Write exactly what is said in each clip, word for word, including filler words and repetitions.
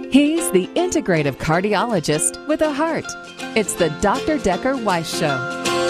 He's the integrative cardiologist with a heart. It's the Doctor Decker Weiss Show.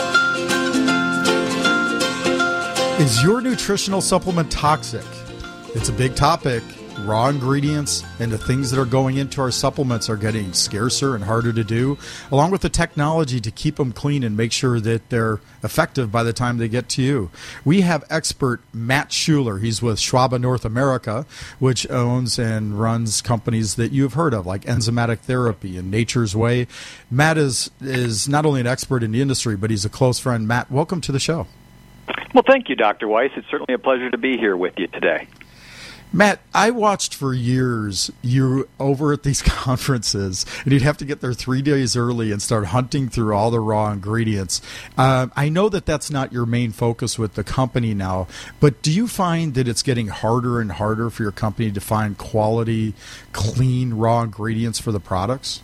Is your nutritional supplement toxic? It's a big topic. Raw ingredients and the things that are going into our supplements are getting scarcer and harder to do, along with the technology to keep them clean and make sure that they're effective by the time they get to you. We have expert Matt Schuler. He's with Schwab North America, which owns and runs companies that you've heard of, like Enzymatic Therapy and Nature's Way. Matt is, is not only an expert in the industry, but he's a close friend. Matt, welcome to the show. Well, thank you, Doctor Weiss. It's certainly a pleasure to be here with you today. Matt, I watched for years you over at these conferences, and you'd have to get there three days early and start hunting through all the raw ingredients. Uh, I know that that's not your main focus with the company now, but do you find that it's getting harder and harder for your company to find quality, clean, raw ingredients for the products?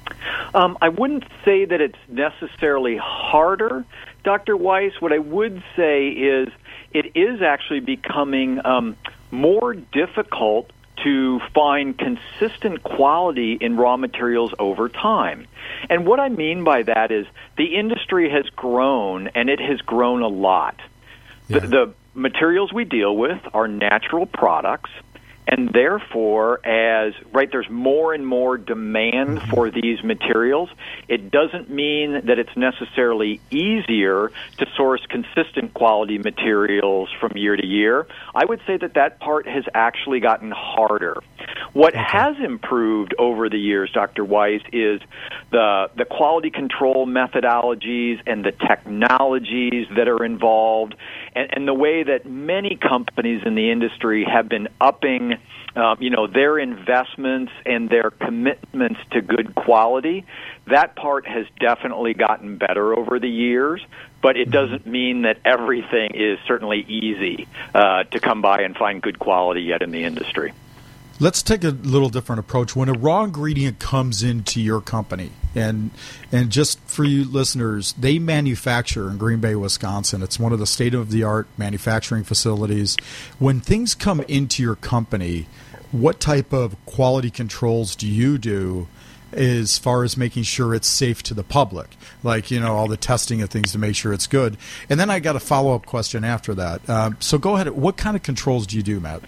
Um, I wouldn't say that it's necessarily harder, Doctor Weiss. What I would say is it is actually becoming um, more difficult to find consistent quality in raw materials over time. And what I mean by that is the industry has grown, and it has grown a lot. Yeah. The, the materials we deal with are natural products, and therefore, as right, there's more and more demand for these materials. It doesn't mean that it's necessarily easier to source consistent quality materials from year to year. I would say that that part has actually gotten harder. What okay. has improved over the years, Doctor Weiss, is the the quality control methodologies and the technologies that are involved, and, and the way that many companies in the industry have been upping Um, you know, their investments and their commitments to good quality. That part has definitely gotten better over the years, but it doesn't mean that everything is certainly easy uh, to come by and find good quality yet in the industry. Let's take a little different approach. When a raw ingredient comes into your company, and and just for you listeners, they manufacture in Green Bay, Wisconsin. It's one of the state-of-the-art manufacturing facilities. When things come into your company, what type of quality controls do you do as far as making sure it's safe to the public? Like, you know, all the testing of things to make sure it's good. And then I got a follow-up question after that. Um, so go ahead. What kind of controls do you do, Matt?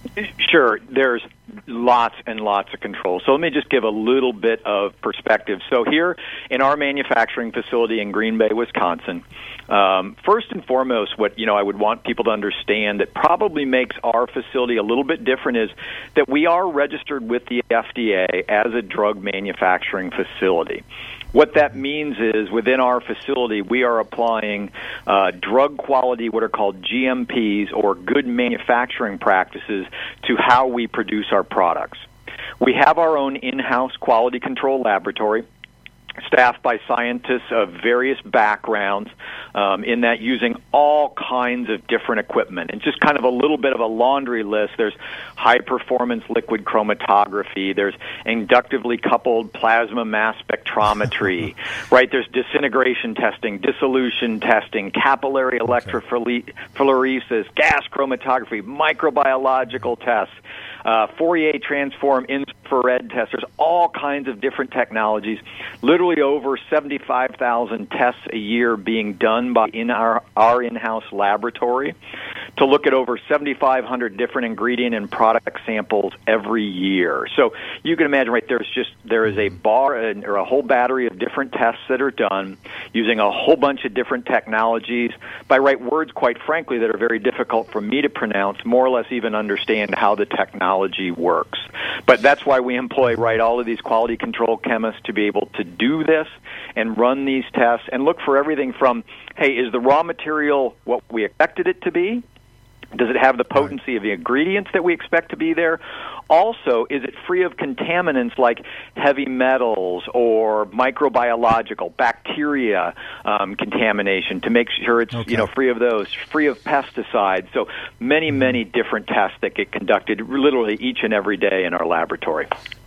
Sure. There's lots and lots of controls. So let me just give a little bit of perspective. So here in our manufacturing facility in Green Bay, Wisconsin, um, first and foremost, what you know I would want people to understand that probably makes our facility a little bit different is that we are registered with the F D A as a drug manufacturing facility. What that means is within our facility, we are applying uh, drug quality, what are called G M Ps, or good manufacturing practices, to how we produce our products. We have our own in-house quality control laboratory, staffed by scientists of various backgrounds, um, in that using all kinds of different equipment. And just kind of a little bit of a laundry list. There's high-performance liquid chromatography. There's inductively coupled plasma mass spectrometry, right? There's disintegration testing, dissolution testing, capillary electrophoresis, gas chromatography, microbiological tests, uh, Fourier transform infrared tests. There's all kinds of different technologies. Literally over seventy-five thousand tests a year being done by in our, our in-house laboratory to look at over seventy-five hundred different ingredient and product samples every year. So you can imagine, right, there's just, there is a bar or a whole battery of different tests that are done using a whole bunch of different technologies by right words, quite frankly, that are very difficult for me to pronounce, more or less even understand how the technology works. But that's why we employ, right, all of these quality control chemists to be able to do this and run these tests and look for everything from, hey, is the raw material what we expected it to be? Does it have the potency of the ingredients that we expect to be there? Also, is it free of contaminants like heavy metals or microbiological bacteria um, contamination to make sure it's okay. you know free of those, free of pesticides? So many, many different tests that get conducted literally each and every day in our laboratory.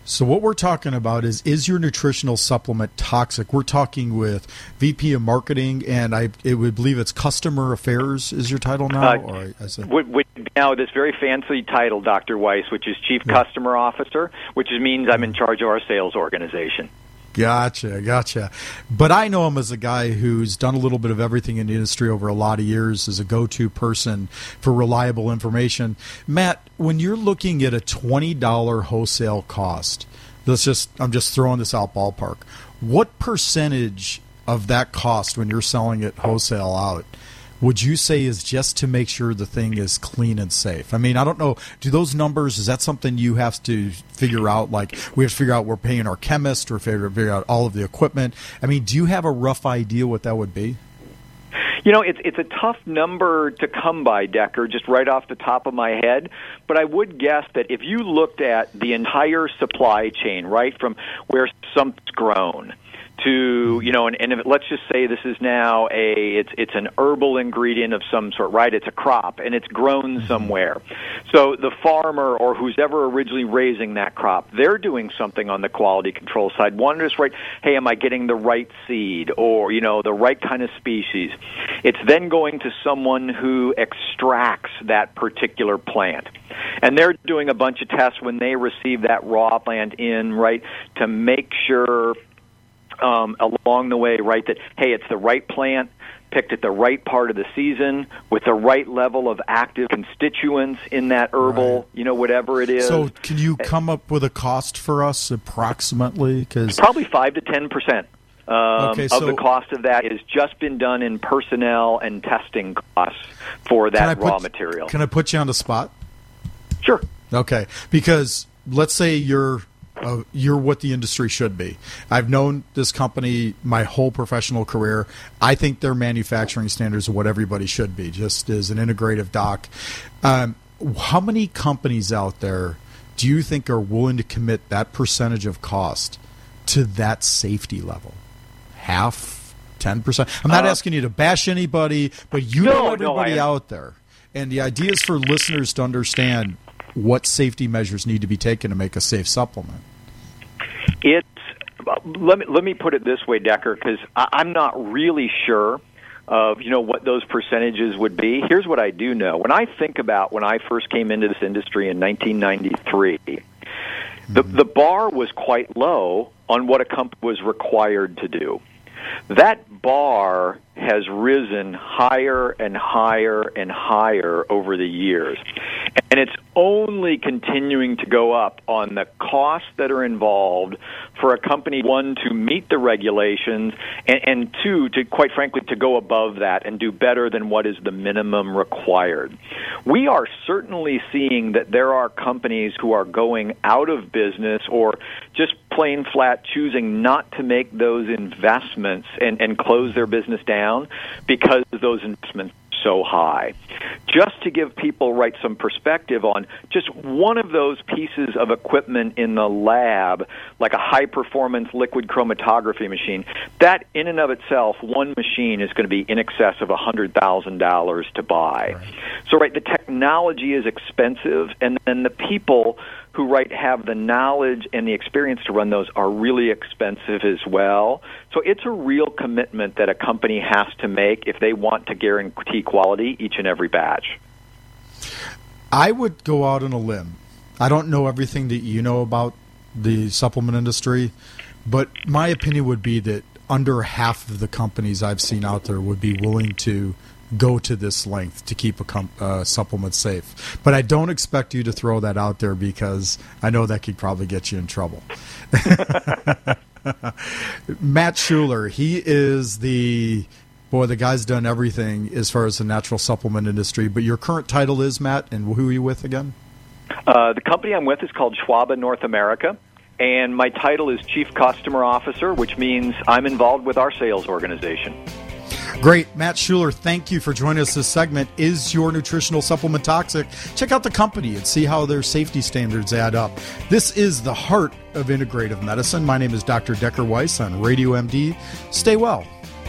So what we're talking about is, is your nutritional supplement toxic? We're talking with V P of Marketing, and I it would believe it's Customer Affairs is your title now? Uh, or as a- which, which, now, this very fancy title, Doctor Weiss, which is Chief yeah. Customer Officer, which means I'm in charge of our sales organization. Gotcha, gotcha. But I know him as a guy who's done a little bit of everything in the industry over a lot of years as a go-to person for reliable information. Matt, when you're looking at a twenty dollars wholesale cost, let's just I'm just throwing this out ballpark, what percentage of that cost when you're selling it wholesale out would you say is just to make sure the thing is clean and safe? I mean, I don't know. Do those numbers, is that something you have to figure out? Like, we have to figure out we're paying our chemist or figure, figure out all of the equipment. I mean, do you have a rough idea what that would be? You know, it's it's a tough number to come by, Decker, just right off the top of my head. But I would guess that if you looked at the entire supply chain, right, from where something's grown to, you know, and, and if, let's just say this is now a, it's it's an herbal ingredient of some sort, right? It's a crop, and it's grown somewhere. So the farmer or who's ever originally raising that crop, they're doing something on the quality control side. One is, right, hey, am I getting the right seed or, you know, the right kind of species? It's then going to someone who extracts that particular plant. And they're doing a bunch of tests when they receive that raw plant in, right, to make sure Um, along the way, right, that, hey, it's the right plant, picked at the right part of the season, with the right level of active constituents in that herbal, right. you know, whatever it is. So can you come up with a cost for us approximately? Cause Probably five to ten percent um, okay, so of the cost of that has just been done in personnel and testing costs for that raw put, material. Can I put you on the spot? Sure. Okay, because let's say you're Uh, you're what the industry should be. I've known this company my whole professional career. I think their manufacturing standards are what everybody should be, just as an integrative doc. Um, how many companies out there do you think are willing to commit that percentage of cost to that safety level? Half? ten percent? I'm not uh, asking you to bash anybody, but you no, know everybody no, out there. And the idea is for listeners to understand what safety measures need to be taken to make a safe supplement. It's let me let me put it this way, Decker, because I'm not really sure of you know what those percentages would be. Here's what I do know: when I think about when I first came into this industry in nineteen ninety-three, mm-hmm. the the bar was quite low on what a company was required to do. That bar has risen higher and higher and higher over the years. And it's only continuing to go up on the costs that are involved for a company, one, to meet the regulations, and, and two, to quite frankly, to go above that and do better than what is the minimum required. We are certainly seeing that there are companies who are going out of business or just plain flat choosing not to make those investments and, and close their business down because those investments are so high. Just to give people right some perspective on just one of those pieces of equipment in the lab, like a high-performance liquid chromatography machine, that in and of itself, one machine is going to be in excess of one hundred thousand dollars to buy. Right. So, right, the technology is expensive, and then the people who right have the knowledge and the experience to run those are really expensive as well. So it's a real commitment that a company has to make if they want to guarantee quality each and every batch. I would go out on a limb. I don't know everything that you know about the supplement industry, but my opinion would be that under half of the companies I've seen out there would be willing to go to this length to keep a com- uh, supplement safe. But I don't expect you to throw that out there because I know that could probably get you in trouble. Matt Schuler, he is the, boy, the guy's done everything as far as the natural supplement industry. But your current title is, Matt, and who are you with again? Uh, the company I'm with is called Schwaba North America. And my title is Chief Customer Officer, which means I'm involved with our sales organization. Great. Matt Schuler, thank you for joining us this segment. Is your nutritional supplement toxic? Check out the company and see how their safety standards add up. This is the heart of integrative medicine. My name is Doctor Decker Weiss on Radio M D. Stay well.